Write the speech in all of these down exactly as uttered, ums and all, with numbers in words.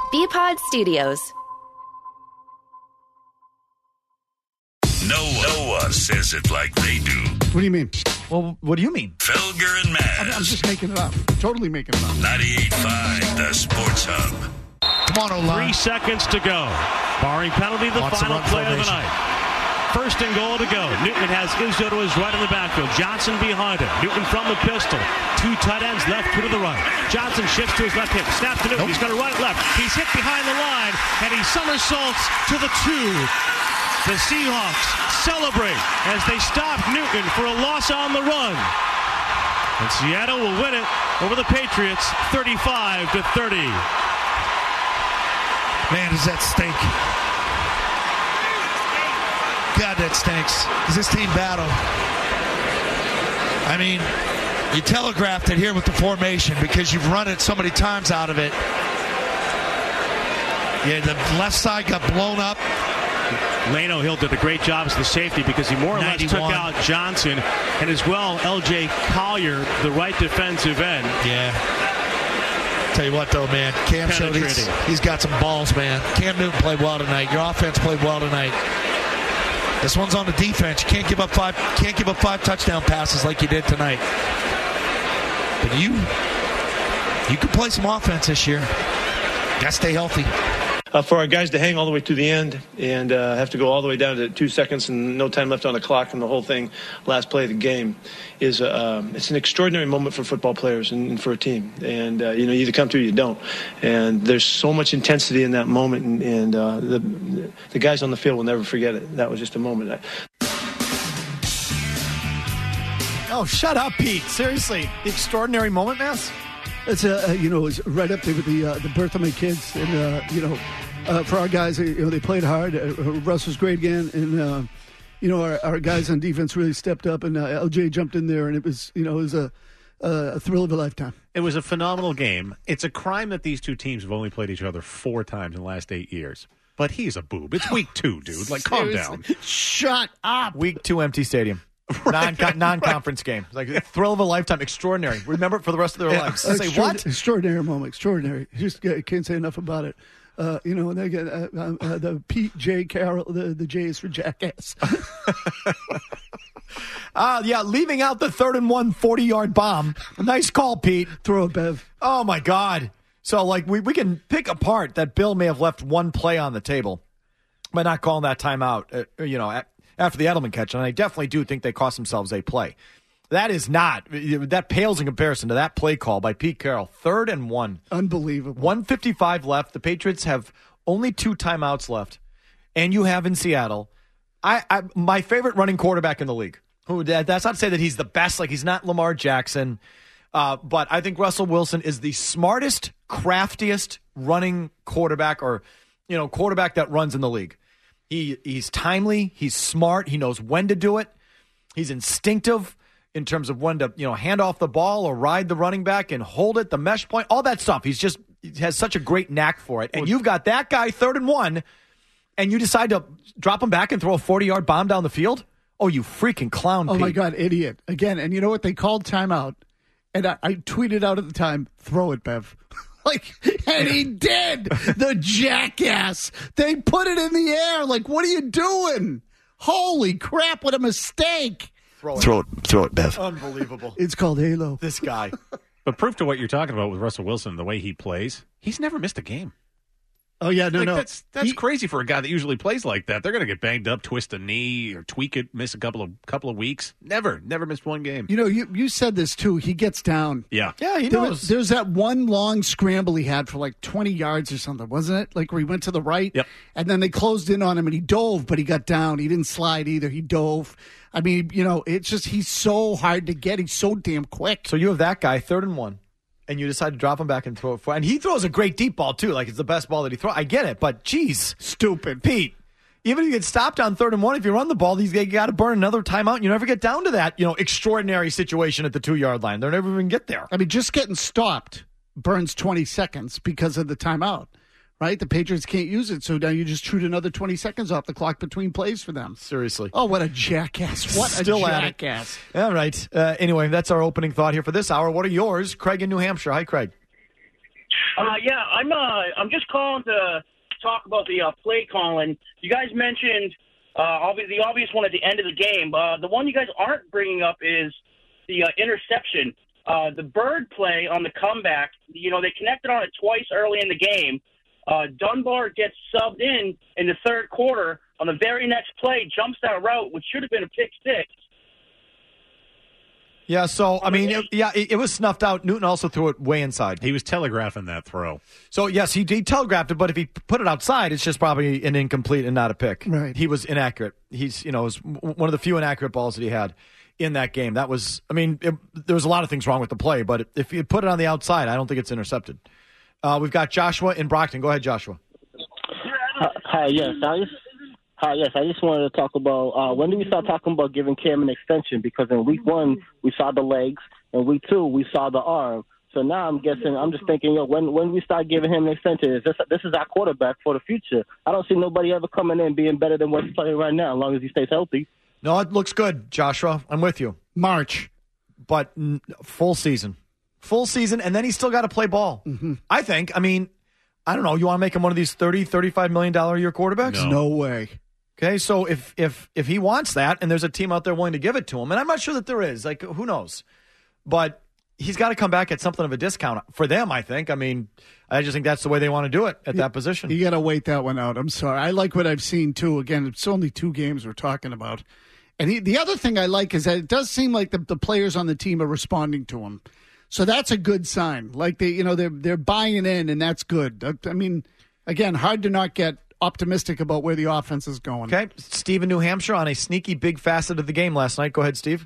B-Pod Studios. No, no one says it like they do. What do you mean? Well, what do you mean? Felger and Mazz. I'm, I'm just making it up. Totally making it up. ninety-eight point five, the Sports Hub. Come on, O-line. Three seconds to go. Barring penalty, the Wants to final run play of the formation. night. First and goal to go. Newton has Izzo to his right in the backfield. Johnson behind him. Newton from the pistol. Two tight ends left, two to the right. Johnson shifts to his left hip. Snaps to Newton. Nope. He's got a right left. He's hit behind the line, and he somersaults to the two. The Seahawks celebrate as they stop Newton for a loss on the run. And Seattle will win it over the Patriots thirty-five to thirty. Man, does that stink. God, that stinks. Is this team battle? I mean, you telegraphed it here with the formation because you've run it so many times out of it. Yeah, the left side got blown up. Lane O'Hill did a great job as the safety because he more or less took ninety-one. out Johnson and as well L J Collier, the right defensive end. Yeah. Tell you what, though, man, Cam showed he's, Penetrating. he's got some balls, man. Cam Newton played well tonight. Your offense played well tonight. This one's on the defense. You can't give up five. Can't give up five touchdown passes like you did tonight. But you, you can play some offense this year. Got to stay healthy. Uh, for our guys to hang all the way to the end and uh, have to go all the way down to two seconds and no time left on the clock and the whole thing, last play of the game, is uh, it's an extraordinary moment for football players and, and for a team. And, uh, you know, you either come through or you don't. And there's so much intensity in that moment, and, and uh, the, the guys on the field will never forget it. That was just a moment. I, Oh, shut up, Pete. Seriously. The extraordinary moment, Mass? It's uh, uh, you know, it's right up there with the uh, the birth of my kids, and uh, you know, uh, for our guys, uh, you know, they played hard. Uh, Russ was great again, and uh, you know, our, our guys on defense really stepped up, and uh, L J jumped in there, and it was, you know, it was a a thrill of a lifetime. It was a phenomenal game. It's a crime that these two teams have only played each other four times in the last eight years. But he's a boob. It's week two, dude. Like, calm down. Shut up. Week two empty stadium. Non non-conference game. Like a thrill of a lifetime. Extraordinary. Remember it for the rest of their Yeah. lives. Say Extraordinary- what? Extraordinary moment. Extraordinary. Just uh, can't say enough about it. Uh, you know, and they get uh, uh, uh, the Pete J. Carroll. The the J is for jackass. Uh, yeah, leaving out the third and one forty-yard bomb. Nice call, Pete. Throw it, Bev. Oh, my God. So, like, we, we can pick apart that Bill may have left one play on the table by not calling that timeout, uh, you know, at, after the Edelman catch. And I definitely do think they cost themselves a play. That is not, that pales in comparison to that play call by Pete Carroll. Third and one. Unbelievable. one fifty-five left. The Patriots have only two timeouts left. And you have in Seattle, I, I my favorite running quarterback in the league. Who That's not to say that he's the best. Like, he's not Lamar Jackson. Uh, but I think Russell Wilson is the smartest, craftiest running quarterback, or, you know, quarterback that runs in the league. He He's timely. He's smart. He knows when to do it. He's instinctive in terms of when to, you know, hand off the ball or ride the running back and hold it, the mesh point, all that stuff. He's just he has such a great knack for it. And you've got that guy third and one, and you decide to drop him back and throw a forty-yard bomb down the field? Oh, you freaking clown, Oh, Pete. my God, idiot. Again, and you know what? They called timeout, and I, I tweeted out at the time, throw it, Bev. Like, and he did. The jackass. They put it in the air. Like, what are you doing? Holy crap, what a mistake. Throw it. Throw it, throw it, Bev. Unbelievable. It's called Halo. This guy. But proof to what you're talking about with Russell Wilson, the way he plays, he's never missed a game. Oh, yeah, no, like, no. That's that's He- crazy for a guy that usually plays like that. They're going to get banged up, twist a knee, or tweak it, miss a couple of couple of weeks. Never, never missed one game. You know, you, you said this, too. He gets down. Yeah. Yeah, he There knows. was, there's that one long scramble he had for like twenty yards or something, wasn't it? Like where he went to the right, Yep. and then they closed in on him, and he dove, but he got down. He didn't slide either. He dove. I mean, you know, it's just he's so hard to get. He's so damn quick. So you have that guy, third and one, and you decide to drop him back and throw it for. And he throws a great deep ball, too. Like, it's the best ball that he throws. I get it, but geez. Stupid. Pete, even if you get stopped on third and one, if you run the ball, these guys got to burn another timeout, and you never get down to that, you know, extraordinary situation at the two-yard line. They'll never even get there. I mean, just getting stopped burns twenty seconds because of the timeout, right? The Patriots can't use it, so now you just shoot another twenty seconds off the clock between plays for them. Seriously. Oh, what a jackass. What Still a at it. jackass. All right. Uh, anyway, that's our opening thought here for this hour. What are yours? Craig in New Hampshire. Hi, Craig. Uh, yeah, I'm. Uh, I'm just calling to talk about the uh, play calling. You guys mentioned uh, obviously the obvious one at the end of the game. Uh, the one you guys aren't bringing up is the uh, interception. Uh, the Bird play on the comeback. You know, they connected on it twice early in the game. Uh, Dunbar gets subbed in in the third quarter. On the very next play, jumps that route, which should have been a pick six. Yeah, so, I mean, it, yeah, it, it was snuffed out. Newton also threw it way inside. He was telegraphing that throw. So, yes, he, he telegraphed it, but if he put it outside, it's just probably an incomplete and not a pick. Right. He was inaccurate. He's, you know, it was one of the few inaccurate balls that he had in that game. That was, I mean, it, there was a lot of things wrong with the play, but if you put it on the outside, I don't think it's intercepted. Uh, we've got Joshua in Brockton. Go ahead, Joshua. Uh, hi, yes, I just, hi, yes, I just wanted to talk about uh, when do we start talking about giving Cam an extension? Because in week one we saw the legs, and week two we saw the arm. So now I'm guessing, I'm just thinking, yo, when when we start giving him an extension, is this this is our quarterback for the future? I don't see nobody ever coming in being better than what he's playing right now, as long as he stays healthy. No, it looks good, Joshua. I'm with you. March, but n- full season, full season, and then he's still got to play ball. Mm-hmm. I think. I mean, I don't know. You want to make him one of these thirty, thirty-five million dollars a year quarterbacks? No. no way. Okay, so if if if he wants that, and there's a team out there willing to give it to him, and I'm not sure that there is. Like, who knows? But he's got to come back at something of a discount for them, I think. I mean, I just think that's the way they want to do it at you, that position. You got to wait that one out. I'm sorry. I like what I've seen, too. Again, it's only two games we're talking about. And he, the other thing I like is that it does seem like the, the players on the team are responding to him. So that's a good sign. Like, they, you know, they're, they're buying in, and that's good. I mean, again, hard to not get optimistic about where the offense is going. Okay, Steve in New Hampshire on a sneaky big facet of the game last night. Go ahead, Steve.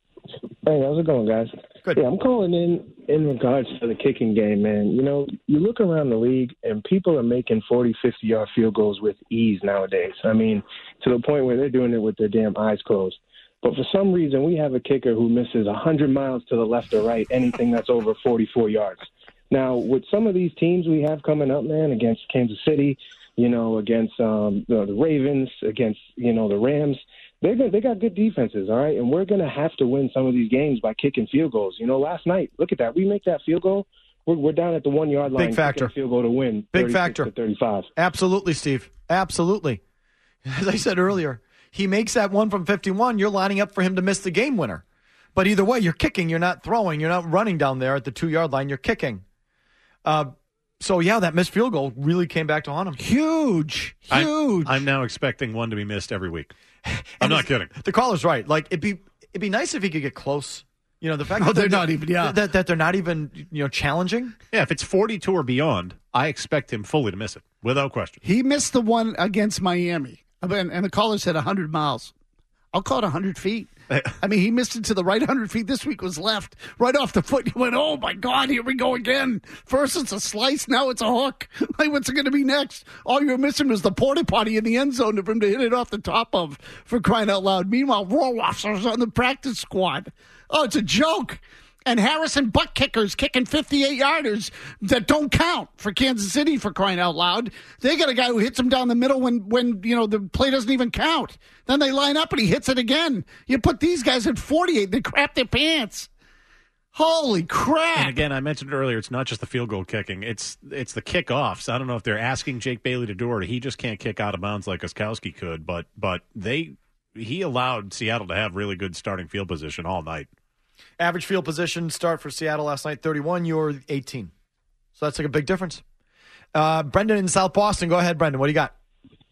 Hey, how's it going, guys? Good. Yeah, I'm calling in in regards to the kicking game, man. You know, you look around the league, and people are making forty, fifty-yard field goals with ease nowadays. I mean, to the point where they're doing it with their damn eyes closed. But for some reason, we have a kicker who misses one hundred miles to the left or right, anything that's over forty-four yards. Now, with some of these teams we have coming up, man, against Kansas City, you know, against um, the, the Ravens, against, you know, the Rams, They they got good defenses, all right? And we're going to have to win some of these games by kicking field goals. You know, last night, look at that. We make that field goal, we're, we're down at the one-yard line. Big factor. Field goal to win. Big factor. To thirty-five. Absolutely, Steve. Absolutely. As I said earlier, he makes that one from fifty-one. You're lining up for him to miss the game winner. But either way, you're kicking. You're not throwing. You're not running down there at the two-yard line. You're kicking. Uh, so, yeah, that missed field goal really came back to haunt him. Huge. Huge. I'm, I'm now expecting one to be missed every week. I'm not kidding. The caller's right. Like, it'd be it'd be nice if he could get close. You know, the fact no, that they're, they're not even, yeah. That, that they're not even, you know, challenging. Yeah, if it's forty-two or beyond, I expect him fully to miss it, without question. He missed the one against Miami, and, and the caller said one hundred miles. I'll call it one hundred feet. I mean, he missed it to the right one hundred feet. This week was left, right off the foot. You went, oh, my God, here we go again. First it's a slice, now it's a hook. Like, what's it going to be next? All you were missing was the porta potty in the end zone for him to hit it off the top of, for crying out loud. Meanwhile, Roloff's on the practice squad. Oh, it's a joke. And Harrison butt kickers kicking fifty-eight yarders that don't count for Kansas City, for crying out loud. They got a guy who hits them down the middle when, when you know, the play doesn't even count. Then they line up and he hits it again. You put these guys at forty-eight, they crap their pants. Holy crap. And again, I mentioned earlier, it's not just the field goal kicking. It's it's the kickoffs. I don't know if they're asking Jake Bailey to do it or he just can't kick out of bounds like Oskowski could, but but they he allowed Seattle to have really good starting field position all night. Average field position start for Seattle last night, thirty-one. You were eighteen. So that's like a big difference. Uh, Brendan in South Boston. Go ahead, Brendan. What do you got?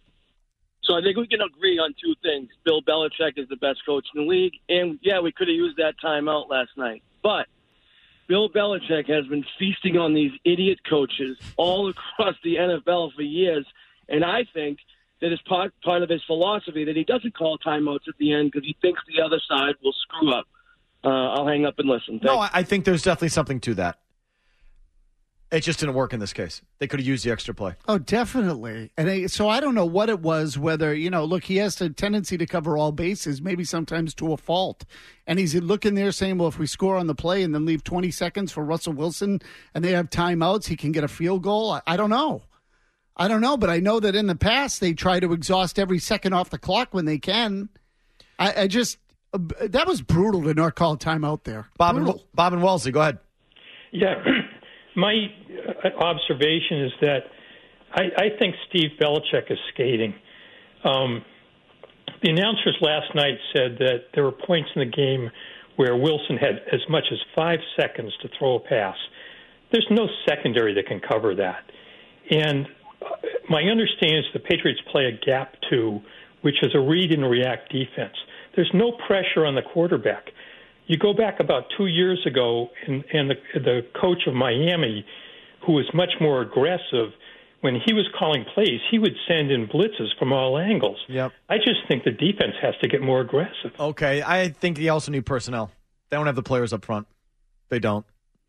So I think we can agree on two things. Bill Belichick is the best coach in the league. And, yeah, we could have used that timeout last night. But Bill Belichick has been feasting on these idiot coaches all across the N F L for years. And I think that it's part, part of his philosophy that he doesn't call timeouts at the end because he thinks the other side will screw up. Uh, I'll hang up and listen. Thanks. No, I think there's definitely something to that. It just didn't work in this case. They could have used the extra play. Oh, definitely. And I, so I don't know what it was, whether, you know, look, he has a tendency to cover all bases, maybe sometimes to a fault. And he's looking there saying, well, if we score on the play and then leave twenty seconds for Russell Wilson and they have timeouts, he can get a field goal. I, I don't know. I don't know, but I know that in the past they try to exhaust every second off the clock when they can. I, I just... That was brutal to not call a timeout there. Bob brutal. and, Bob and Wellesley, go ahead. Yeah. my observation is that I, I think Steve Belichick is skating. Um, the announcers last night said that there were points in the game where Wilson had as much as five seconds to throw a pass. There's no secondary that can cover that. And my understanding is the Patriots play a gap two, which is a read and react defense. There's no pressure on the quarterback. You go back about two years ago, and, and the, the coach of Miami, who was much more aggressive, when he was calling plays, he would send in blitzes from all angles. Yep. I just think the defense has to get more aggressive. Okay, I think they also need personnel. They don't have the players up front. They don't.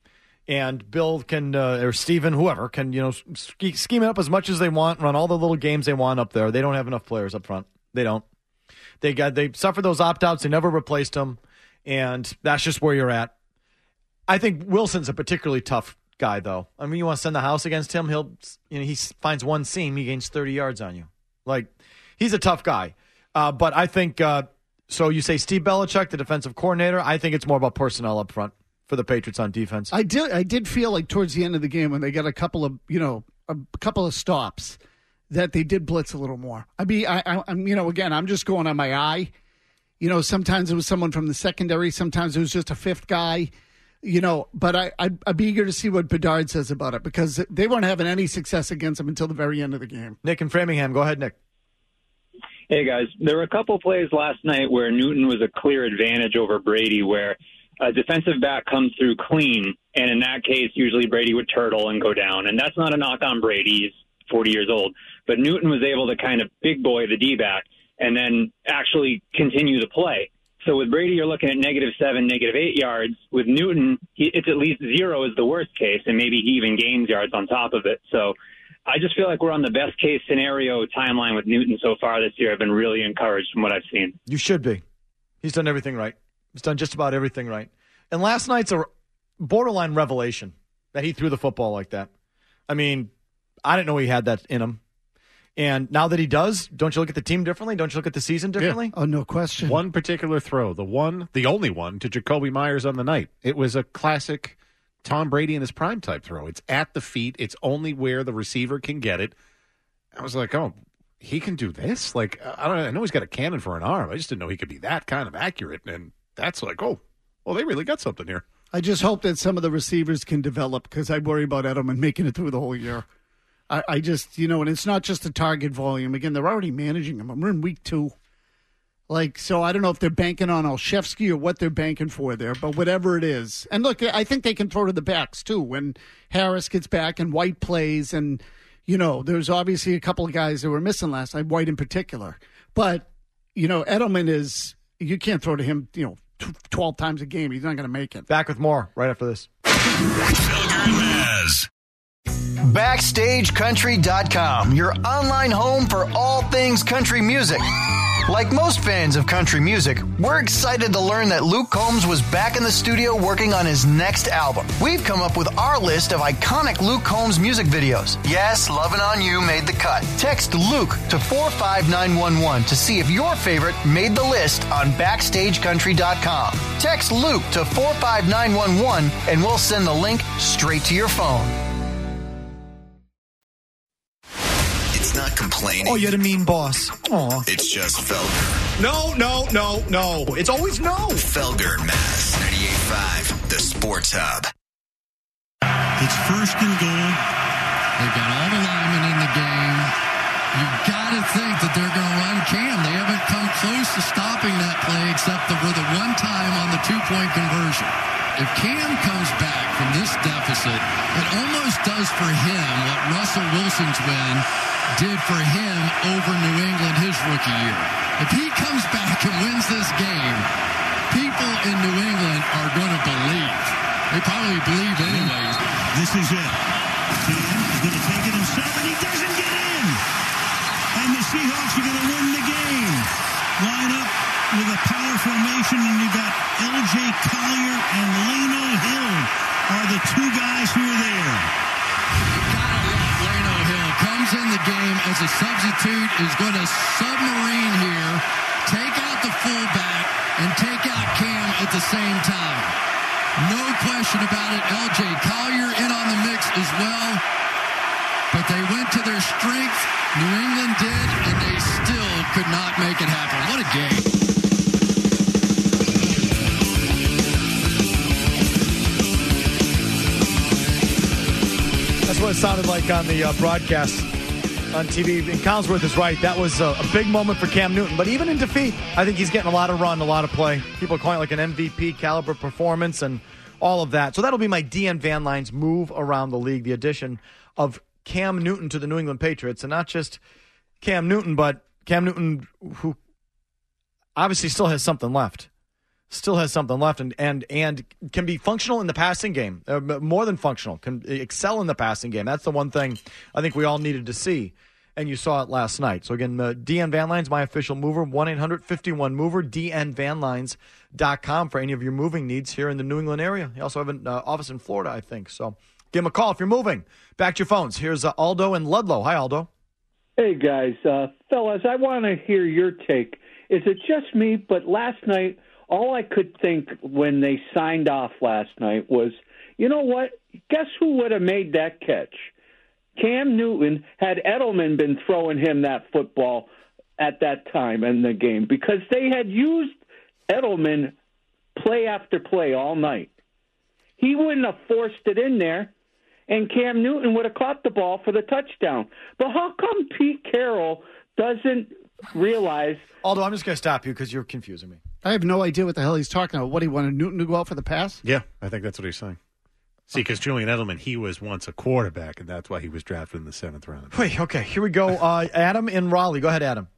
And Bill can, uh, or Steven, whoever, can, you know, sch- scheme it up as much as they want, run all the little games they want up there. They don't have enough players up front. They don't. They got they suffered those opt-outs. They never replaced them, and that's just where you're at. I think Wilson's a particularly tough guy, though. I mean, you want to send the house against him, he'll, you know, he finds one seam, he gains thirty yards on you. Like, he's a tough guy. Uh, but I think, uh, so you say Steve Belichick, the defensive coordinator. I think it's more about personnel up front for the Patriots on defense. I did I did feel like towards the end of the game when they got a couple of, you know, a couple of stops that they did blitz a little more. I mean, I, I, I'm, you know, again, I'm just going on my eye. You know, sometimes it was someone from the secondary. Sometimes it was just a fifth guy. You know, but I, I'd, I'd be eager to see what Bedard says about it because they weren't having any success against him until the very end of the game. Nick in Framingham. Go ahead, Nick. Hey, guys. There were a couple plays last night where Newton was a clear advantage over Brady, where a defensive back comes through clean, and in that case, usually Brady would turtle and go down. And that's not a knock on Brady. He's forty years old. But Newton was able to kind of big boy the D-back and then actually continue the play. So with Brady, you're looking at negative seven, negative eight yards. With Newton, he, it's at least zero is the worst case, and maybe he even gains yards on top of it. So I just feel like we're on the best case scenario timeline with Newton so far this year. I've been really encouraged from what I've seen. You should be. He's done everything right. He's done just about everything right. And last night's a borderline revelation that he threw the football like that. I mean, I didn't know he had that in him. And now that he does, don't you look at the team differently? Don't you look at the season differently? Yeah. Oh, no question. One particular throw, the one, the only one to Jacoby Myers on the night. It was a classic Tom Brady in his prime type throw. It's at the feet. It's only where the receiver can get it. I was like, oh, he can do this? Like, I don't know. I know he's got a cannon for an arm. I just didn't know he could be that kind of accurate. And that's like, oh, well, they really got something here. I just hope that some of the receivers can develop because I worry about Edelman making it through the whole year. I, I just, you know, and it's not just the target volume. Again, they're already managing them. We're in week two. Like, so I don't know if they're banking on Olszewski or what they're banking for there, but whatever it is. And look, I think they can throw to the backs, too, when Harris gets back and White plays. And, you know, there's obviously a couple of guys that were missing last night, White in particular. But, you know, Edelman is, you can't throw to him, you know, twelve times a game. He's not going to make it. Back with more right after this. Felger and Maz. Backstage Country dot com, your online home for all things country music. Like most fans of country music, we're excited to learn that Luke Combs was back in the studio working on his next album. We've come up with our list of iconic Luke Combs music videos. Yes, Lovin' On You made the cut. Text Luke to four five nine one one to see if your favorite made the list on Backstage Country dot com. Text Luke to four five nine one one and we'll send the link straight to your phone. It's not complaining. Oh, you're the mean boss. Aw. It's just Felger. No, no, no, no. It's always no. Felger and Maz, ninety-eight point five, the Sports Hub. It's first and goal. They've got all the linemen in the game. You've got to think that they're going to run Cam. They haven't come close to stopping that play except for the one time on the two-point conversion. If Cam comes back from this deficit, it almost does for him what Russell Wilson's win did for him over New England his rookie year. If he comes back and wins this game, people in New England are going to believe. They probably believe anyways. This is it. Cam is going to take it himself, and he doesn't get in. And the Seahawks are going to win the game. Line up with a power formation, and you got L J Collier and Leno Hill are the two guys who are there. Leno Hill comes in the game as a substitute, is going to submarine here, take out the fullback, and take out Cam at the same time. No question about it. L J Collier in on the mix as well. But they went to their strength. New England did, and they still could not make it happen. What a game. That's what it sounded like on the uh, broadcast on T V. And Collinsworth is right. That was a, a big moment for Cam Newton. But even in defeat, I think he's getting a lot of run, a lot of play. People are calling it like an M V P caliber performance and all of that. So that'll be my D N Van Line's move around the league, the addition of Cam Newton to the New England Patriots. And not just Cam Newton, but Cam Newton, who obviously still has something left. Still has something left and, and and can be functional in the passing game, uh, more than functional, can excel in the passing game. That's the one thing I think we all needed to see, and you saw it last night. So, again, uh, D N Van Lines, my official mover, one eight hundred fifty-one mover, D N van lines dot com for any of your moving needs here in the New England area. You also have an uh, office in Florida, I think. So give them a call if you're moving. Back to your phones. Here's uh, Aldo in Ludlow. Hi, Aldo. Hey, guys. Uh, fellas, I want to hear your take. Is it just me, but last night – all I could think when they signed off last night was, you know what? Guess who would have made that catch? Cam Newton, had Edelman been throwing him that football at that time in the game, because they had used Edelman play after play all night. He wouldn't have forced it in there, and Cam Newton would have caught the ball for the touchdown. But how come Pete Carroll doesn't realize... Aldo, I'm just going to stop you because you're confusing me. I have no idea what the hell he's talking about. What, he wanted Newton to go out for the pass? Yeah, I think that's what he's saying. See, because Julian Edelman, he was once a quarterback, and that's why he was drafted in the seventh round. Wait, okay, here we go. Uh, Adam in Raleigh. Go ahead, Adam.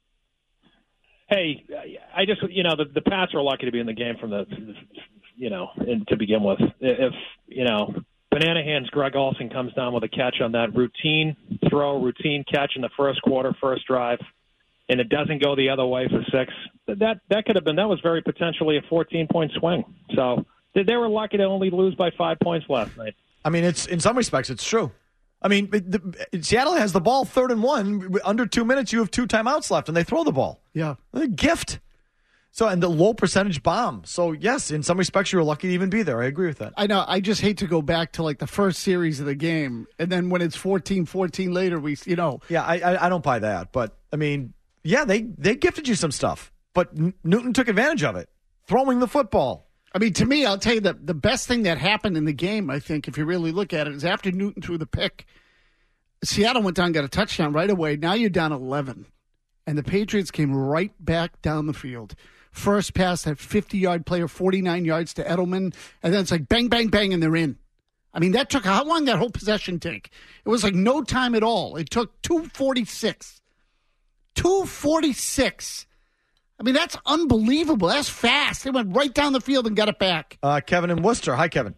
Hey, I just, you know, the, the Pats are lucky to be in the game from the, you know, in, to begin with. If, you know, Banana Hands Greg Olsen comes down with a catch on that routine throw, routine catch in the first quarter, first drive, and it doesn't go the other way for six, that that could have been, that was very potentially a fourteen-point swing. So they were lucky to only lose by five points last night. I mean, it's in some respects, it's true. I mean, the, Seattle has the ball third and one. Under two minutes, you have two timeouts left, and they throw the ball. Yeah. A gift. So, and the low percentage bomb. So, yes, in some respects, you were lucky to even be there. I agree with that. I know. I just hate to go back to, like, the first series of the game, and then when it's fourteen fourteen later, we, you know. Yeah, I, I, I don't buy that. But, I mean, yeah, they, they gifted you some stuff. But Newton took advantage of it, throwing the football. I mean, to me, I'll tell you that the best thing that happened in the game, I think, if you really look at it, is after Newton threw the pick, Seattle went down and got a touchdown right away. Now you're down eleven. And the Patriots came right back down the field. First pass, that fifty-yard play, or forty-nine yards to Edelman. And then it's like bang, bang, bang, and they're in. I mean, that took, how long did that whole possession take? It was like no time at all. It took two forty-six. two forty-six. I mean, that's unbelievable. That's fast. They went right down the field and got it back. Uh, Kevin in Worcester. Hi, Kevin.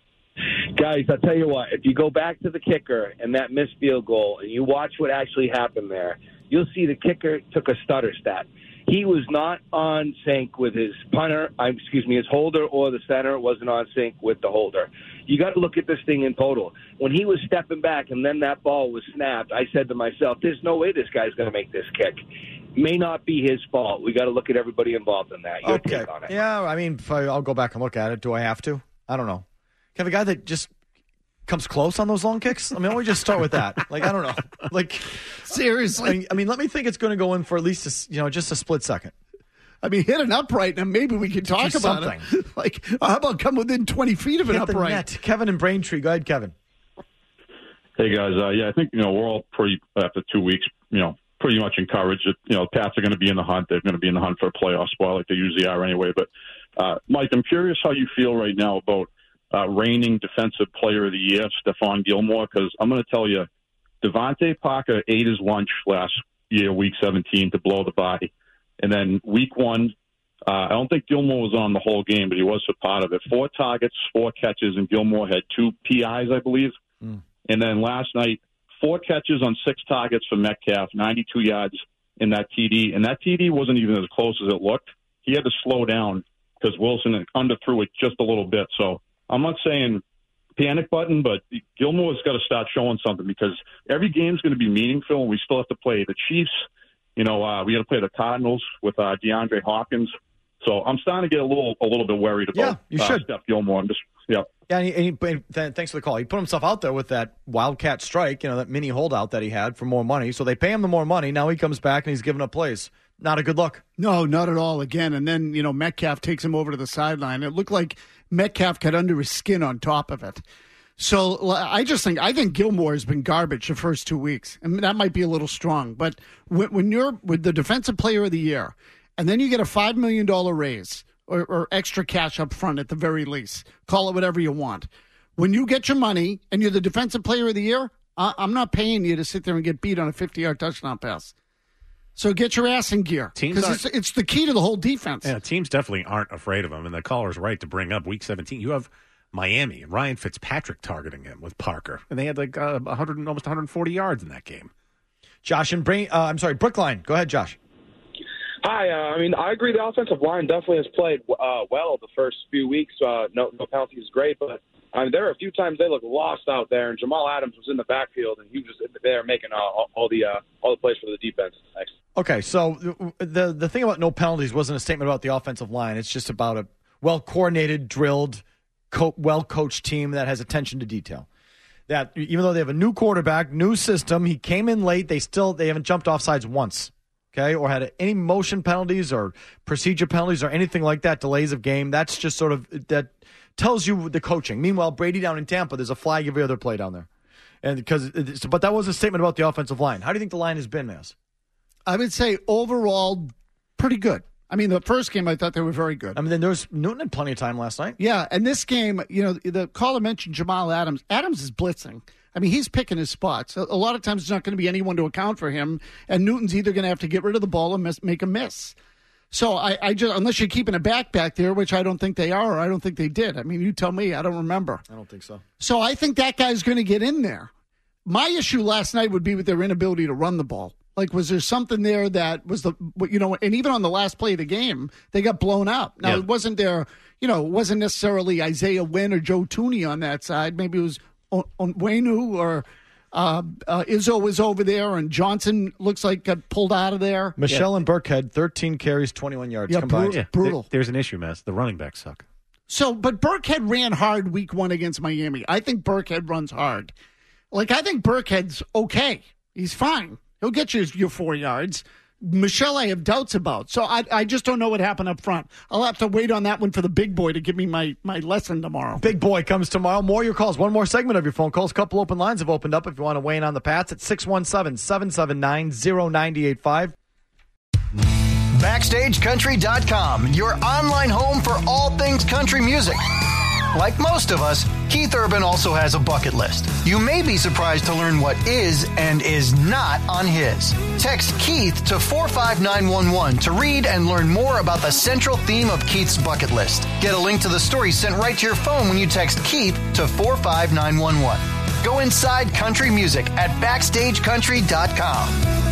Guys, I'll tell you what. If you go back to the kicker and that missed field goal and you watch what actually happened there, you'll see the kicker took a stutter step. He was not on sync with his punter, uh, excuse me, his holder or the center wasn't on sync with the holder. You got to look at this thing in total. When he was stepping back and then that ball was snapped, I said to myself, there's no way this guy's going to make this kick. May not be his fault. We got to look at everybody involved in that. Your okay. take on it. Yeah, I mean, if I, I'll go back and look at it. Do I have to? I don't know. Can I have a guy that just comes close on those long kicks? I mean, why don't we just start with that? Like, I don't know. Like, seriously. I mean, I mean let me think it's going to go in for at least, a, you know, just a split second. I mean, hit an upright, and maybe we can talk Do about something. it. Like, how about come within twenty feet of an Hit the upright? net. Kevin in Braintree. Go ahead, Kevin. Hey, guys. Uh, yeah, I think, you know, we're all pretty, after two weeks, you know, pretty much encouraged that, you know, Pats are going to be in the hunt. They're going to be in the hunt for a playoff spot like they usually are anyway. But, uh, Mike, I'm curious how you feel right now about uh, reigning Defensive Player of the Year, Stephon Gilmore, because I'm going to tell you, Devontae Parker ate his lunch last year, week seventeen, to blow the body. And then week one, uh, I don't think Gilmore was on the whole game, but he was for part of it. Four targets, four catches, and Gilmore had two P Is, I believe. Mm. And then last night, four catches on six targets for Metcalf, ninety-two yards in that T D. And that T D wasn't even as close as it looked. He had to slow down because Wilson underthrew it just a little bit. So I'm not saying panic button, but Gilmore's got to start showing something because every game's going to be meaningful, and we still have to play the Chiefs. You know, uh, we got to play the Cardinals with uh, DeAndre Hopkins. So I'm starting to get a little a little bit worried about Yeah, you uh, should. Steph Gilmore. I'm just yeah. Yeah, and, he, and, he, and th- thanks for the call. He put himself out there with that wildcat strike, you know, that mini holdout that he had for more money. So they pay him the more money. Now he comes back and he's giving up plays. Not a good look. No, not at all. Again, and then, you know, Metcalf takes him over to the sideline. It looked like Metcalf got under his skin on top of it. So I just think, I think Gilmore has been garbage the first two weeks. And that might be a little strong. But when, when you're with the defensive player of the year, and then you get a five million dollars raise, Or, or extra cash up front at the very least. Call it whatever you want. When you get your money and you're the defensive player of the year, I, I'm not paying you to sit there and get beat on a fifty-yard touchdown pass. So get your ass in gear. Because it's, it's the key to the whole defense. Yeah, teams definitely aren't afraid of him. And the caller's right to bring up Week seventeen. You have Miami and Ryan Fitzpatrick targeting him with Parker. And they had like uh, one hundred, almost one hundred forty yards in that game. Josh and Brain, uh, I'm sorry, Brookline. Go ahead, Josh. Hi, uh, I mean, I agree the offensive line definitely has played uh, well the first few weeks. Uh, no, no penalties is great, but I mean, there are a few times they look lost out there, and Jamal Adams was in the backfield, and he was there making uh, all, all the uh, all the plays for the defense. Thanks. Okay, so the the thing about no penalties wasn't a statement about the offensive line. It's just about a well-coordinated, drilled, co- well-coached team that has attention to detail. That even though they have a new quarterback, new system, he came in late, they still they haven't jumped offsides once. Okay, or had any motion penalties or procedure penalties or anything like that, delays of game. That's just sort of, that tells you the coaching. Meanwhile, Brady down in Tampa, there's a flag every other play down there. And because, But that was a statement about the offensive line. How do you think the line has been, Mass? I would say overall, pretty good. I mean, the first game, I thought they were very good. I mean, then there was Newton had plenty of time last night. Yeah, and this game, you know, the caller mentioned Jamal Adams. Adams is blitzing. I mean, he's picking his spots. A, a lot of times there's not going to be anyone to account for him, and Newton's either going to have to get rid of the ball and miss, make a miss. So I, I just, unless you're keeping a back back there, which I don't think they are, or I don't think they did. I mean, you tell me. I don't remember. I don't think so. So I think that guy's going to get in there. My issue last night would be with their inability to run the ball. Like, was there something there that was the, you know, and even on the last play of the game, they got blown up. Now, Yeah. it wasn't there, you know, it wasn't necessarily Isaiah Wynn or Joe Tooney on that side. Maybe it was on, on Wainu or uh, uh, Izzo was over there, and Johnson looks like got pulled out of there. Michelle yeah. and Burkhead, thirteen carries, twenty-one yards Yeah, combined. brutal. brutal. There- there's an issue, Mass. The running backs suck. So, but Burkhead ran hard week one against Miami. I think Burkhead runs hard. Like, I think Burkhead's okay. He's fine. He'll get you your four yards. Michelle, I have doubts about. So I I just don't know what happened up front. I'll have to wait on that one for the big boy to give me my, my lesson tomorrow. Big boy comes tomorrow. More of your calls. One more segment of your phone calls. A couple open lines have opened up if you want to weigh in on the Pats at six one seven, seven seven nine, zero nine eight five. Backstage Country dot com, your online home for all things country music. Like most of us, Keith Urban also has a bucket list. You may be surprised to learn what is and is not on his. Text Keith to four five nine one one to read and learn more about the central theme of Keith's bucket list. Get a link to the story sent right to your phone when you text Keith to four five nine one one. Go inside country music at Backstage Country dot com.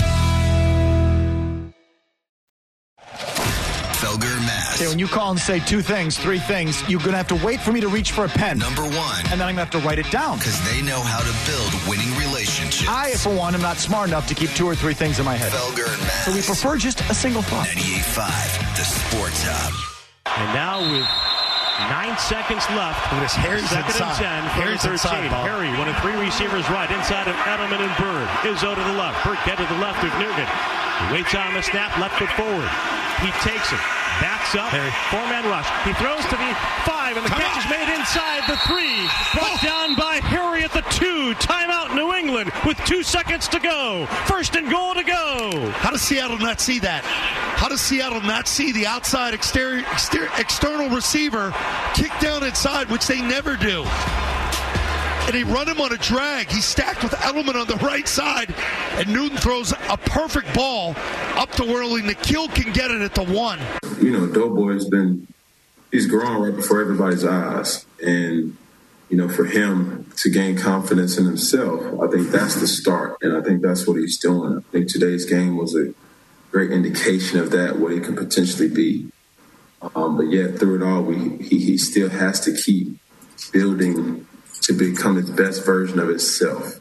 Felger Mass. Okay, when you call and say two things, three things, you're going to have to wait for me to reach for a pen. Number one. And then I'm going to have to write it down. Because they know how to build winning relationships. I, for one, am not smart enough to keep two or three things in my head. Felger and Mass. So we prefer just a single thought. ninety-eight point five, the Sports Hub. And now with nine seconds left. Look at this. Harry's Second inside. and ten from Harry's the inside, thirteen. Bob. Harry, one of three receivers right, inside of Edelman and Bird. Izzo to the left. Burkhead to the left of Nugent. He waits on the snap, left foot forward. He takes it. Backs up. Harry. Four-man rush. He throws to the five, and the Come catch on. is made inside the three. Brought down by Harry at the two. Timeout New England with two seconds to go. First and goal to go. How does Seattle not see that? How does Seattle not see the outside exterior, exterior external receiver kick down inside, which they never do? And they run him on a drag. He's stacked with Edelman on the right side, and Newton throws a perfect ball up to Worley. Nikhil can get it at the one. You know, Doughboy's been, he's grown right before everybody's eyes. And, you know, for him to gain confidence in himself, I think that's the start. And I think that's what he's doing. I think today's game was a great indication of that, what he could potentially be. Um, but yet, through it all, we, he, he still has to keep building to become his best version of himself.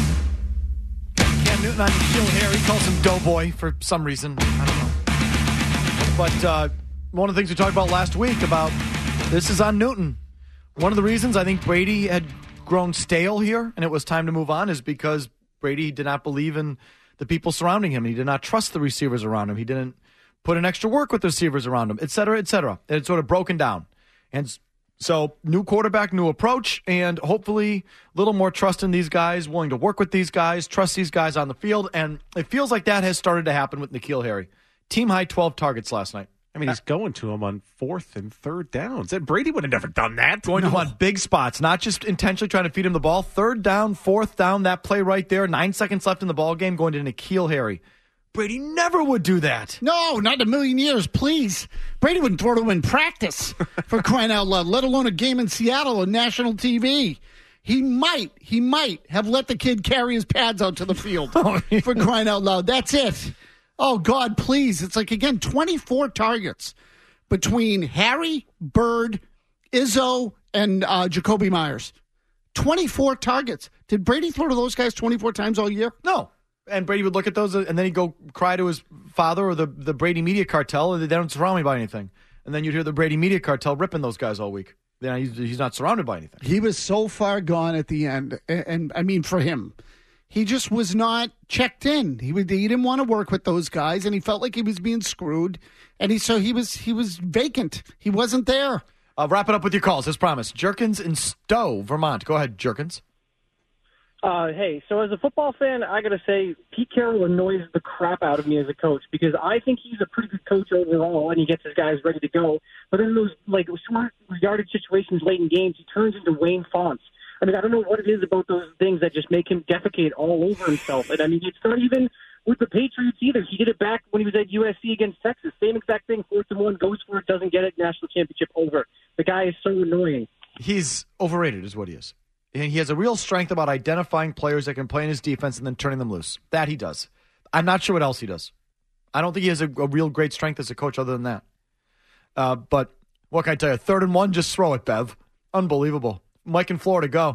Cam Newton on Kill Harry calls him Doughboy for some reason. I don't know. But uh, one of the things we talked about last week about this is on Newton. One of the reasons I think Brady had grown stale here and it was time to move on is because Brady did not believe in the people surrounding him. He did not trust the receivers around him. He didn't put in extra work with the receivers around him, et cetera, et cetera. It's sort of broken down. And so new quarterback, new approach, and hopefully a little more trust in these guys, willing to work with these guys, trust these guys on the field. And it feels like that has started to happen with N'Keal Harry. Team high twelve targets last night. I mean, he's going to him on fourth and third downs. And Brady would have never done that. Going to him on big spots, not just intentionally trying to feed him the ball. Third down, fourth down, that play right there. Nine seconds left in the ball game, going to N'Keal Harry. Brady never would do that. No, not in a million years, please. Brady wouldn't throw to him in practice, for crying out loud, let alone a game in Seattle on national T V. He might, he might have let the kid carry his pads out to the field, for crying out loud. That's it. Oh, God, please. It's like, again, twenty-four targets between Harry, Bird, Izzo, and uh, Jacoby Myers. twenty-four targets. Did Brady throw to those guys twenty-four times all year? No. And Brady would look at those, and then he'd go cry to his father or the, the Brady Media Cartel, and they don't surround me by anything. And then you'd hear the Brady Media Cartel ripping those guys all week. Then he's, he's not surrounded by anything. He was so far gone at the end. And, and I mean, for him, he just was not checked in. He, would, he didn't want to work with those guys, and he felt like he was being screwed. And he so he was he was vacant. He wasn't there. Uh, wrap it up with your calls, as promised. Jerkins in Stowe, Vermont. Go ahead, Jerkins. Uh, hey, so as a football fan, I got to say, Pete Carroll annoys the crap out of me as a coach because I think he's a pretty good coach overall and he gets his guys ready to go. But in those like smart yardage situations late in games, he turns into Wayne Fonts. I mean, I don't know what it is about those things that just make him defecate all over himself. And I mean, it's not even with the Patriots either. He did it back when he was at U S C against Texas. Same exact thing. Fourth and one, goes for it, doesn't get it, national championship over. The guy is so annoying. He's overrated is what he is. And he has a real strength about identifying players that can play in his defense and then turning them loose. That he does. I'm not sure what else he does. I don't think he has a, a real great strength as a coach other than that. Uh, but what can I tell you? Third and one, just throw it, Bev. Unbelievable. Mike in Florida, go.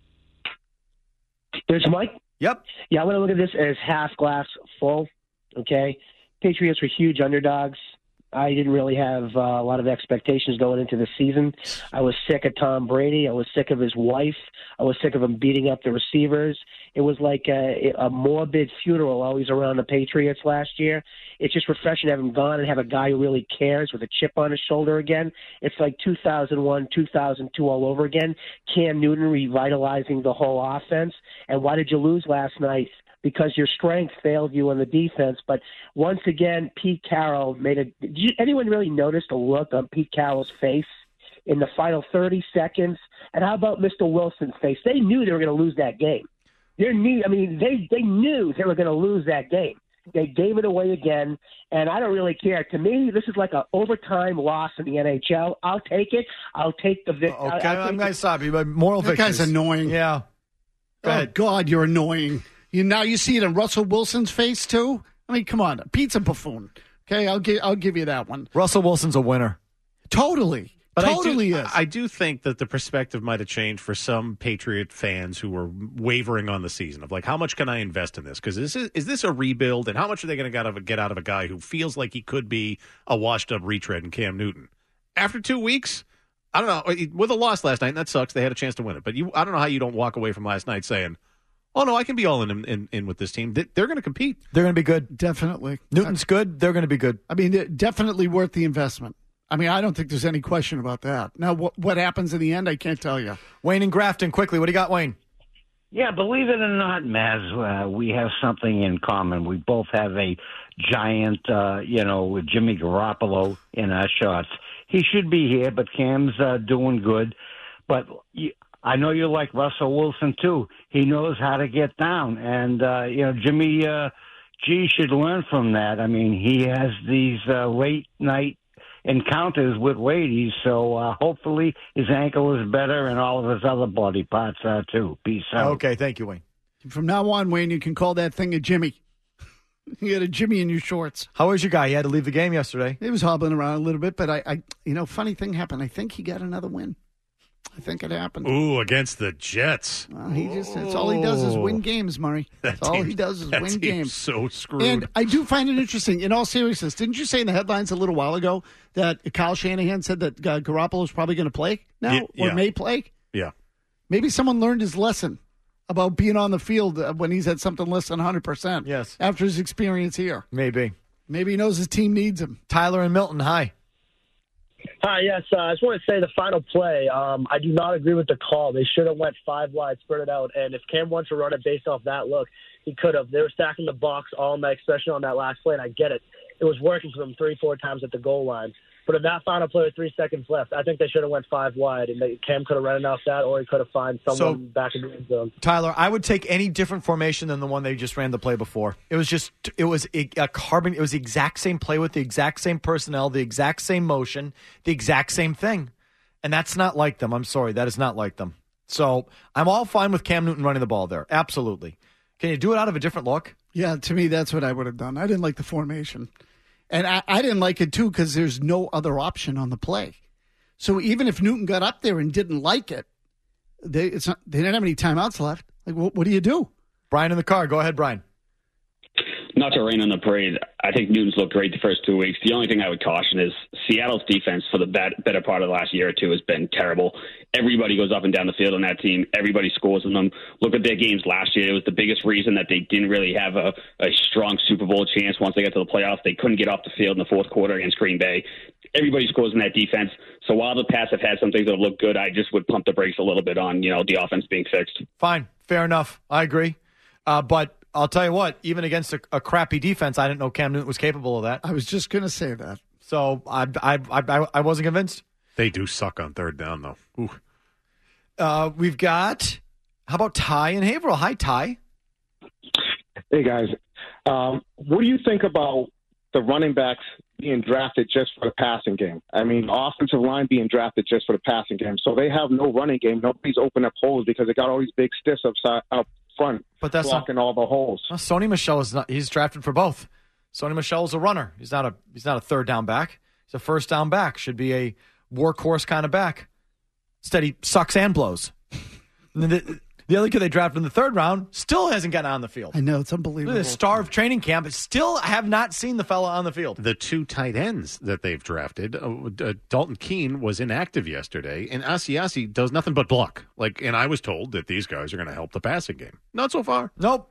There's Mike. Yep. Yeah, I'm going to look at this as half glass full, okay? Patriots were huge underdogs. I didn't really have uh, a lot of expectations going into the season. I was sick of Tom Brady. I was sick of his wife. I was sick of him beating up the receivers. It was like a, a morbid funeral always around the Patriots last year. It's just refreshing to have him gone and have a guy who really cares with a chip on his shoulder again. It's like two thousand one, two thousand two all over again. Cam Newton revitalizing the whole offense. And why did you lose last night? Because your strength failed you on the defense. But once again, Pete Carroll made a – did you, anyone really notice the look on Pete Carroll's face in the final thirty seconds? And how about Mister Wilson's face? They knew they were going to lose that game. They knew, I mean, they, they knew they were going to lose that game. They gave it away again, and I don't really care. To me, this is like an overtime loss in the N H L. I'll take it. I'll take the victory. Okay, I'm going to stop you, but moral That victories. guy's annoying. Yeah. Go oh, ahead. God, you're annoying. You Now you see it in Russell Wilson's face, too? I mean, come on. Pete's a buffoon. Okay, I'll give, I'll give you that one. Russell Wilson's a winner. Totally. But totally I do, is. I do think that the perspective might have changed for some Patriot fans who were wavering on the season of like, how much can I invest in this? Because is, is this a rebuild? And how much are they going to get out of a guy who feels like he could be a washed-up retread in Cam Newton? After two weeks, I don't know. With a loss last night, and that sucks. They had a chance to win it. But you, I don't know how you don't walk away from last night saying, oh, no, I can be all in in, in with this team. They're going to compete. They're going to be good. Definitely. Newton's good. They're going to be good. I mean, definitely worth the investment. I mean, I don't think there's any question about that. Now, what, what happens in the end, I can't tell you. Wayne and Grafton, quickly. What do you got, Wayne? Yeah, believe it or not, Maz, uh, we have something in common. We both have a giant, uh, you know, Jimmy Garoppolo in our shots. He should be here, but Cam's uh, doing good. But you, I know you like Russell Wilson, too. He knows how to get down. And, uh, you know, Jimmy uh, G should learn from that. I mean, he has these uh, late-night encounters with ladies, so uh, hopefully his ankle is better and all of his other body parts are, too. Peace out. Okay, thank you, Wayne. From now on, Wayne, you can call that thing a Jimmy. You had a Jimmy in your shorts. How was your guy? He had to leave the game yesterday. He was hobbling around a little bit, but I, I you know, funny thing happened. I think he got another win. I think it happened. Ooh, against the Jets. Well, he just that's all he does is win games, Murray. That's all he does is that win team's games. So screwed. And I do find it interesting. In all seriousness, didn't you say in the headlines a little while ago that Kyle Shanahan said that uh, Garoppolo's probably going to play now Yeah, or yeah. may play? Yeah. Maybe someone learned his lesson about being on the field uh, when he's at something less than one hundred percent. Yes. After his experience here. Maybe. Maybe he knows his team needs him. Tyler and Milton, hi. Hi, yes. Uh, I just want to say the final play. Um, I do not agree with the call. They should have went five wide, spread it out. And if Cam wants to run it based off that look, he could have. They were stacking the box all night, especially on that last play, and I get it. It was working for them three, four times at the goal line. But in that final play with three seconds left, I think they should have went five wide, and they, Cam could have run it off that, or he could have found someone So- back in the end zone. Tyler, I would take any different formation than the one they just ran the play before. It was just, it was a, a carbon, it was the exact same play with the exact same personnel, the exact same motion, the exact same thing. And that's not like them. I'm sorry. That is not like them. So I'm all fine with Cam Newton running the ball there. Absolutely. Can you do it out of a different look? Yeah, to me, that's what I would have done. I didn't like the formation. And I, I didn't like it, too, because there's no other option on the play. So even if Newton got up there and didn't like it, they it's not, they didn't have any timeouts left. Like, what, what do you do? Brian in the car. Go ahead, Brian. Not to rain on the parade, I think Newton's looked great the first two weeks. The only thing I would caution is Seattle's defense for the bad, better part of the last year or two has been terrible. Everybody goes up and down the field on that team. Everybody scores on them. Look at their games last year. It was the biggest reason that they didn't really have a, a strong Super Bowl chance once they got to the playoffs. They couldn't get off the field in the fourth quarter against Green Bay. Everybody scores in that defense. So while the Pats have had some things that have looked good, I just would pump the brakes a little bit on, you know, the offense being fixed. Fine. Fair enough. I agree. Uh, but I'll tell you what, even against a, a crappy defense, I didn't know Cam Newton was capable of that. I was just going to say that. So I, I, I, I wasn't convinced. They do suck on third down, though. Ooh. Uh, we've got, how about Ty in Haverhill? Hi, Ty. Hey, guys. Um, what do you think about the running backs being drafted just for the passing game? I mean, offensive line being drafted just for the passing game. So they have no running game. Nobody's open up holes because they got all these big stiffs upside, up front But that's blocking not, all the holes. well, Sony Michel is not, he's drafted for both. Sony Michel is a runner. He's not a, he's not a third down back. He's a first down back. Should be a workhorse kind of back. Instead, he sucks and blows. And the, the other kid they drafted in the third round still hasn't gotten on the field. I know, it's unbelievable. The star of training camp, but still have not seen the fella on the field. The two tight ends that they've drafted, uh, uh, Dalton Keene was inactive yesterday, and Asiasi does nothing but block. Like, and I was told that these guys are going to help the passing game. Not so far. Nope.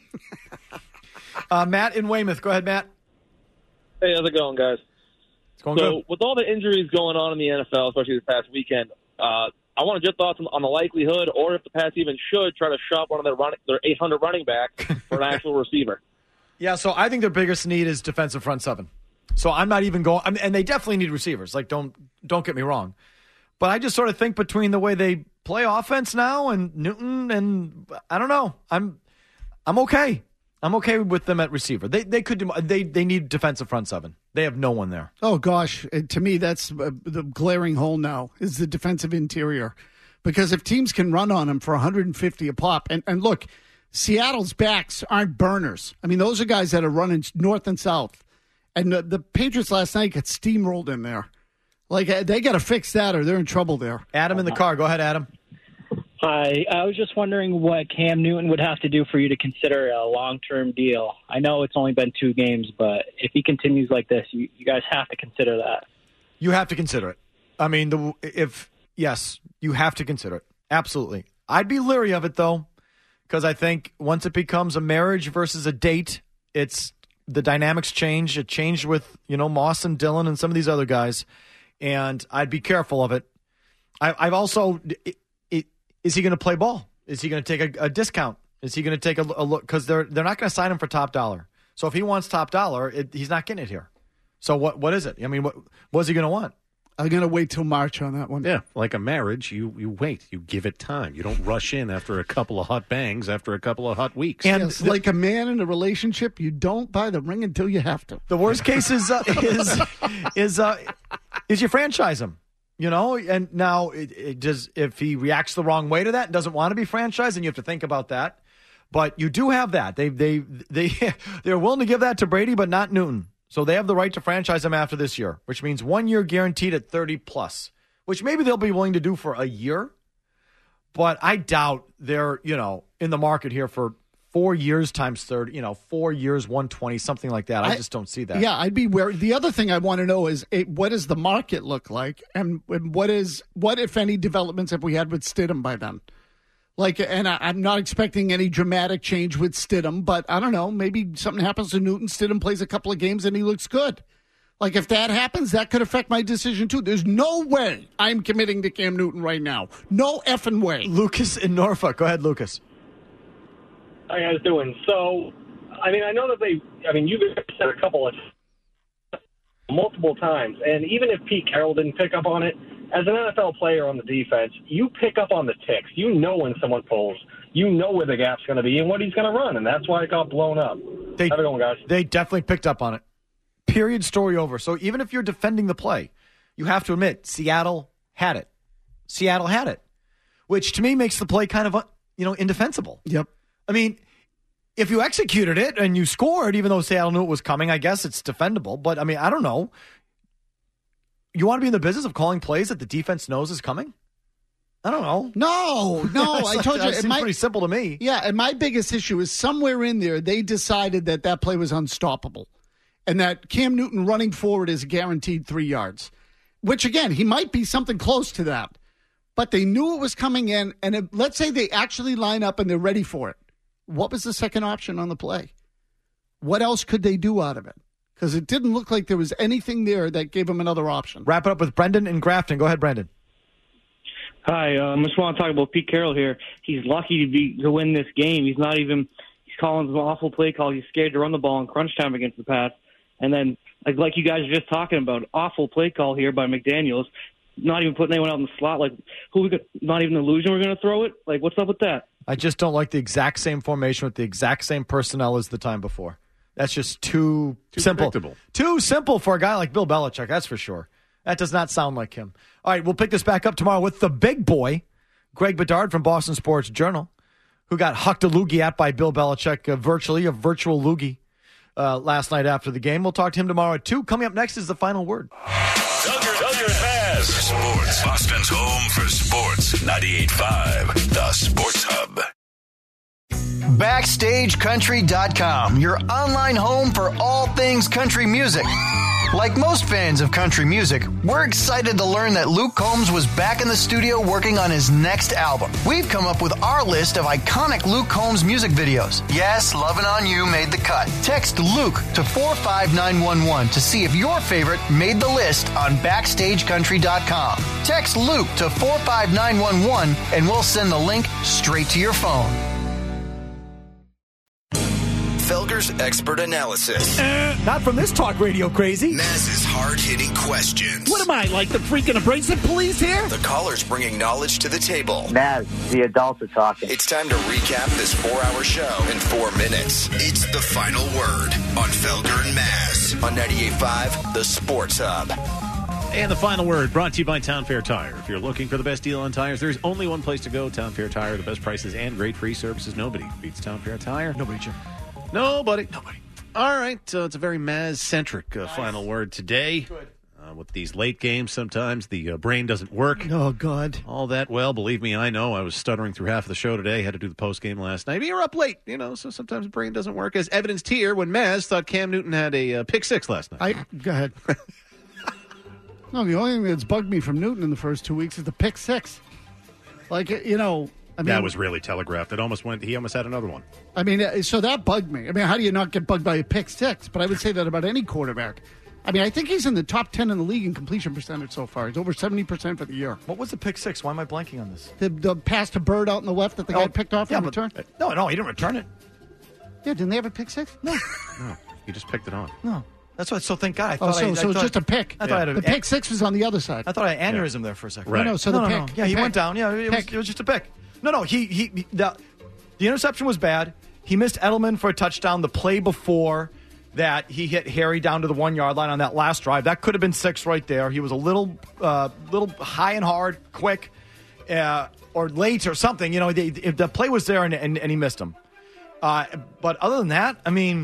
uh, Matt in Weymouth. Go ahead, Matt. Hey, how's it going, guys? It's going so, good. with all the injuries going on in the N F L, especially this past weekend, uh, I wanted your thoughts on, on the likelihood, or if the Pats even should try to shop one of their running, their eight hundred running backs for an actual receiver. Yeah, so I think their biggest need is defensive front seven. So I'm not even going. I mean, and they definitely need receivers. Like, don't don't get me wrong, but I just sort of think between the way they play offense now and Newton, and I don't know. I'm I'm okay. I'm okay with them at receiver. They they could do. They they need defensive front seven. They have no one there. Oh, gosh. And to me, that's uh, the glaring hole now is the defensive interior. Because if teams can run on them for one hundred fifty a pop, and, and look, Seattle's backs aren't burners. I mean, those are guys that are running north and south. And the, the Patriots last night got steamrolled in there. Like, uh, they got to fix that or they're in trouble there. Adam in the car. Go ahead, Adam. Hi. I was just wondering what Cam Newton would have to do for you to consider a long-term deal. I know it's only been two games, but if he continues like this, you, you guys have to consider that. You have to consider it. I mean, the if yes, you have to consider it. Absolutely. I'd be leery of it, though, because I think once it becomes a marriage versus a date, it's the dynamics change. It changed with, you know, Moss and Dillon and some of these other guys, and I'd be careful of it. I, I've also... It, Is he going to play ball? Is he going to take a, a discount? Is he going to take a, a look? Because they're they're not going to sign him for top dollar. So if he wants top dollar, it, he's not getting it here. So what what is it? I mean, what what's he going to want? I'm going to wait till March on that one. Yeah, like a marriage, you, you wait. You give it time. You don't rush in after a couple of hot bangs, after a couple of hot weeks. And yes, the, like a man in a relationship, you don't buy the ring until you have to. The worst case is uh, is is uh, is you franchise him. You know, and now it, it does. If he reacts the wrong way to that and doesn't want to be franchised, then you have to think about that. But you do have that. They they they they're willing to give that to Brady, but not Newton. So they have the right to franchise him after this year, which means one year guaranteed at thirty plus, which maybe they'll be willing to do for a year. But I doubt they're, you know, in the market here for four years times thirty, you know, four years, one twenty, something like that. I, I just don't see that. Yeah, I'd be wary. The other thing I want to know is eh, what does the market look like, and, and what is what if any developments have we had with Stidham by then? Like, and I, I'm not expecting any dramatic change with Stidham, but I don't know. Maybe something happens to Newton. Stidham plays a couple of games and he looks good. Like, if that happens, that could affect my decision, too. There's no way I'm committing to Cam Newton right now. No effing way. Lucas in Norfolk. Go ahead, Lucas. How you guys doing? So, I mean, I know that they, I mean, you've said a couple of multiple times, and even if Pete Carroll didn't pick up on it, as an N F L player on the defense, you pick up on the ticks. You know when someone pulls. You know where the gap's going to be and what he's going to run, and that's why it got blown up. They, Have a good one, guys. They definitely picked up on it. Period, story over. So even if you're defending the play, you have to admit Seattle had it. Seattle had it, which to me makes the play kind of, you know, indefensible. Yep. I mean, if you executed it and you scored, even though Seattle knew it was coming, I guess it's defendable. But, I mean, I don't know. You want to be in the business of calling plays that the defense knows is coming? I don't know. No, no. I like, told you. It seems my, pretty simple to me. Yeah, and my biggest issue is somewhere in there they decided that that play was unstoppable and that Cam Newton running forward is guaranteed three yards, which, again, he might be something close to that. But they knew it was coming in, and it, let's say they actually line up and they're ready for it. What was the second option on the play? What else could they do out of it? Because it didn't look like there was anything there that gave them another option. Wrap it up with Brendan in Grafton. Go ahead, Brendan. Hi, um, I just want to talk about Pete Carroll here. He's lucky to be to win this game. He's not even he's calling some awful play calls. He's scared to run the ball in crunch time against the pass. And then, like like you guys are just talking about, awful play call here by McDaniels. Not even putting anyone out in the slot. Like, who we got? Not even an illusion we're going to throw it. Like, what's up with that? I just don't like the exact same formation with the exact same personnel as the time before. That's just too, Too simple. predictable. Too simple for a guy like Bill Belichick, that's for sure. That does not sound like him. All right, we'll pick this back up tomorrow with the big boy, Greg Bedard from Boston Sports Journal, who got hucked a loogie at by Bill Belichick, uh, virtually, a virtual loogie, uh, last night after the game. We'll talk to him tomorrow at two. Coming up next is the final word. Duggar, Duggar has sports. Boston's home for sports. ninety-eight point five, the Sports Hub. Backstage Country dot com, your online home for all things country music. Like most fans of country music, we're excited to learn that Luke Combs was back in the studio working on his next album. We've come up with our list of iconic Luke Combs music videos. Yes, Lovin' On You made the cut. Text Luke to four five nine one one to see if your favorite made the list on Backstage Country dot com. Text Luke to four five nine one one and we'll send the link straight to your phone. Felger's expert analysis. Uh, not from this talk radio crazy. Maz's hard-hitting questions. What am I, like the freaking abrasive police here? The callers bringing knowledge to the table. Maz, the adults are talking. It's time to recap this four-hour show in four minutes. It's the final word on Felger and Maz on ninety-eight point five, the Sports Hub. And the final word brought to you by Town Fair Tire. If you're looking for the best deal on tires, there's only one place to go, Town Fair Tire. The best prices and great free services. Nobody beats Town Fair Tire. Nobody, Jim. Nobody. Nobody. All right. Uh, it's a very Maz-centric uh, nice. final word today. Good. Uh, with these late games, sometimes the uh, brain doesn't work. Oh, God. All that well. Believe me, I know. I was stuttering through half of the show today. Had to do the post game last night. You're up late, you know, so sometimes the brain doesn't work. As evidenced here when Maz thought Cam Newton had a uh, pick six last night. I Go ahead. No, the only thing that's bugged me from Newton in the first two weeks is the pick six. Like, you know... I mean, that was really telegraphed. It almost went. He almost had another one. I mean, so that bugged me. I mean, how do you not get bugged by a pick six? But I would say that about any quarterback. I mean, I think he's in the top ten in the league in completion percentage so far. He's over seventy percent for the year. What was the pick six? Why am I blanking on this? The, the pass to Bird out in the left that the oh, guy picked off yeah, in but, return? No, no, he didn't return it. Yeah, didn't they have a pick six? No. No, he just picked it off. No. That's what. So thank God. I oh, thought so, I, so I it's thought, just a pick. I thought I had a, the pick six was on the other side. I thought I had aneurysm yeah. there for a second. Right. No, no, so no, the no, pick. No. Yeah, the he pick. went down. Yeah, it was, it was just a pick. No, no, he he, he the, the interception was bad. He missed Edelman for a touchdown. The play before that, he hit Harry down to the one yard line on that last drive. That could have been six right there. He was a little, uh, little high and hard, quick, uh, or late or something. You know, the, the play was there and, and, and he missed him. Uh, but other than that, I mean,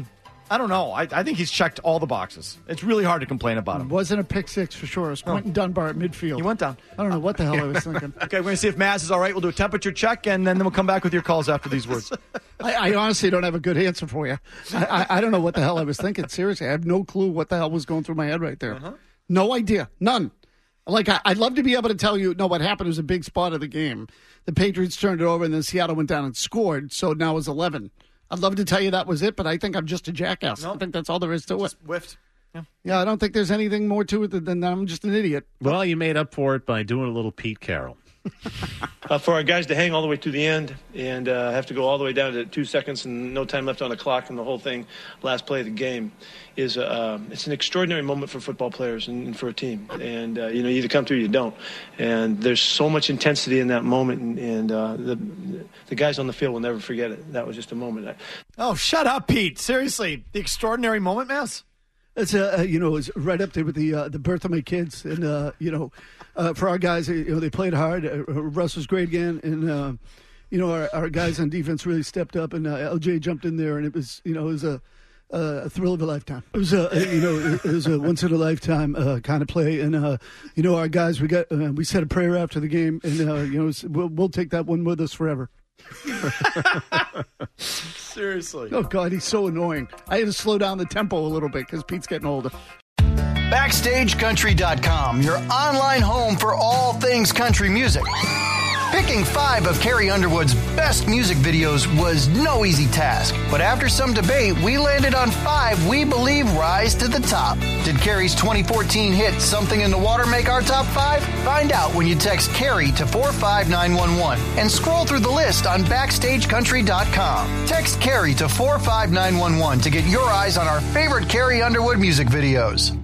I don't know. I, I think he's checked all the boxes. It's really hard to complain about him. It wasn't a pick six for sure. It was Quentin Dunbar at midfield. He went down. I don't know what the hell I was thinking. Okay, we're going to see if Maz is all right. We'll do a temperature check, and then we'll come back with your calls after these words. I, I honestly don't have a good answer for you. I, I, I don't know what the hell I was thinking. Seriously, I have no clue what the hell was going through my head right there. Uh-huh. No idea. None. Like, I, I'd love to be able to tell you, no, what happened was a big spot of the game. The Patriots turned it over, and then Seattle went down and scored, so now it's eleven. I'd love to tell you that was it, but I think I'm just a jackass. Nope. I think that's all there is to just it. Whiffed. Yeah. yeah, I don't think there's anything more to it than I'm just an idiot. Well, you made up for it by doing a little Pete Carroll. Uh, for our guys to hang all the way to the end and uh, have to go all the way down to two seconds and no time left on the clock and the whole thing, last play of the game, is uh, it's an extraordinary moment for football players and, and for a team. And uh, you know, you either come through or you don't. And there's so much intensity in that moment, and, and uh, the the guys on the field will never forget it. That was just a moment. Oh, shut up, Pete! Seriously, the extraordinary moment, Mass. It's uh, you know, it's right up there with the uh, the birth of my kids, and uh, you know, uh, for our guys, you know, they played hard. Uh, Russ was great again, and uh, you know, our, our guys on defense really stepped up, and uh, L J jumped in there, and it was, you know, it was a, a thrill of a lifetime. It was a, you know, it was a once in a lifetime uh, kind of play, and uh, you know, our guys, we got uh, we said a prayer after the game, and uh, you know, we'll, we'll take that one with us forever. Seriously. Oh, God, he's so annoying. I had to slow down the tempo a little bit because Pete's getting older. Backstage Country dot com, your online home for all things country music. Picking five of Carrie Underwood's best music videos was no easy task, but after some debate, we landed on five we believe rise to the top. Did Carrie's twenty fourteen hit Something in the Water make our top five? Find out when you text Carrie to four five nine one one and scroll through the list on Backstage Country dot com. Text Carrie to four five nine one one to get your eyes on our favorite Carrie Underwood music videos.